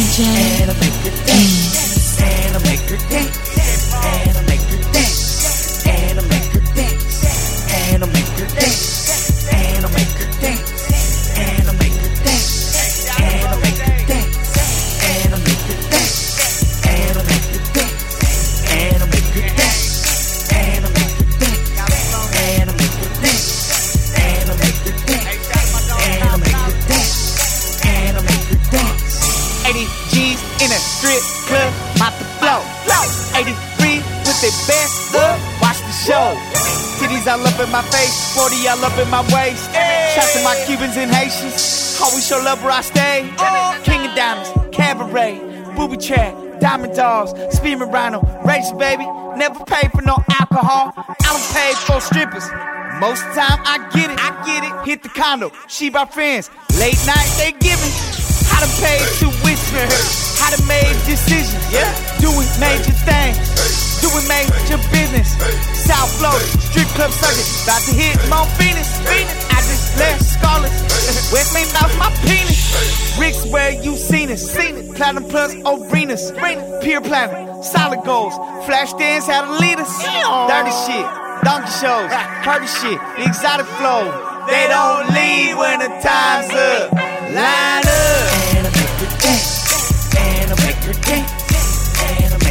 And I make her dance. And I make her dance. And I make her dance. And I make her dance. And I make her dance. And I make her dance. And I make her dance. And I make her dance. And I make her dance. And I make her dance. And I make her dance. And I make her dance. And I make her dance. And I make her dance. And I make her dance. And I make her dance. 80 G's in a strip club, mop the flow. 83 with their best up, watch the show. Titties all up in my face, 40 all up in my waist. Shots to my Cubans and Haitians, always show love where I stay. King of diamonds, cabaret, booby trap, diamond dolls, spearmint rhino, race baby. Never pay for no alcohol, I don't pay for strippers. Most of the time I get it. Hit the condo, she brought friends. Late night they giving. I done paid tuition, I done made decisions, doing major things, doing major business. South Florida, strip club circuit, about to hit Mount Phoenix. I just left Scarlet, West Main off my penis. Rick's where you seen it, Platinum Plus arenas, Pure Platinum, solid goals, flash dance how to lead us. Dirty shit, donkey shows, party shit, exotic flow. They don't leave when the time's up. Line up. And I make her dance. And I make her dance. And I